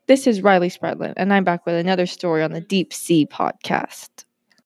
This is Riley Spradlin, and I'm back with another story on the Deep Sea Podcast.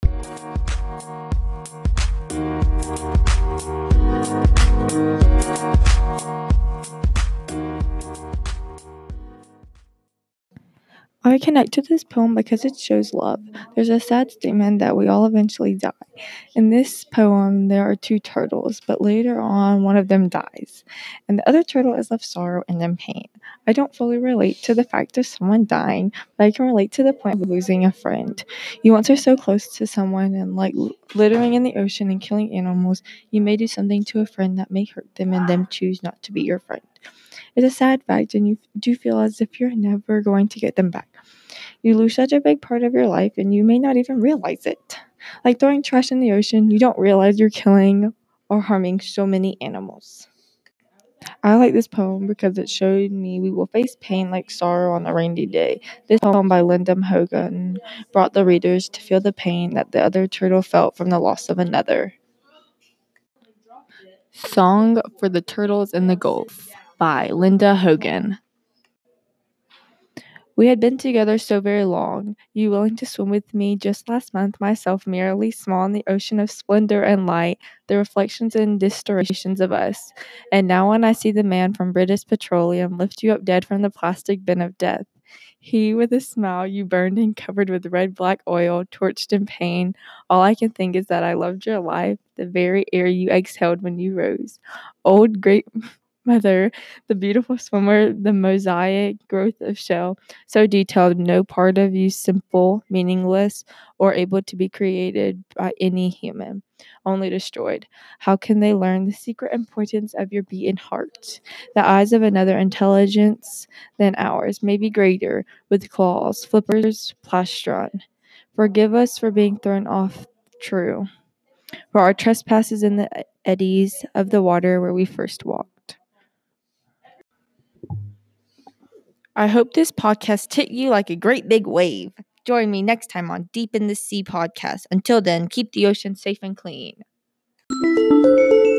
I connect to this poem because it shows love. There's a sad statement that we all eventually die. In this poem, there are two turtles, but later on, one of them dies, and the other turtle is left sorrow and then pain. I don't fully relate to the fact of someone dying, but I can relate to the point of losing a friend. You once are so close to someone, and like littering in the ocean and killing animals, you may do something to a friend that may hurt them and them choose not to be your friend. It's a sad fact, and you do feel as if you're never going to get them back. You lose such a big part of your life, and you may not even realize it. Like throwing trash in the ocean, you don't realize you're killing or harming so many animals. I like this poem because it showed me we will face pain like sorrow on a rainy day. This poem by Linda Hogan brought the readers to feel the pain that the other turtle felt from the loss of another. Song for the Turtles in the Gulf by Linda Hogan. We had been together so very long, you willing to swim with me just last month, myself merely small in the ocean of splendor and light, the reflections and distortions of us. And now when I see the man from British Petroleum lift you up dead from the plastic bin of death, he with a smile, you burned and covered with red black oil, torched in pain, all I can think is that I loved your life, the very air you exhaled when you rose. Old great mother, the beautiful swimmer, the mosaic growth of shell, so detailed, no part of you simple, meaningless, or able to be created by any human, only destroyed. How can they learn the secret importance of your beating heart? The eyes of another intelligence than ours, maybe greater, with claws, flippers, plastron. Forgive us for being thrown off true, for our trespasses in the eddies of the water where we first walked. I hope this podcast hit you like a great big wave. Join me next time on Deep in the Sea podcast. Until then, keep the ocean safe and clean.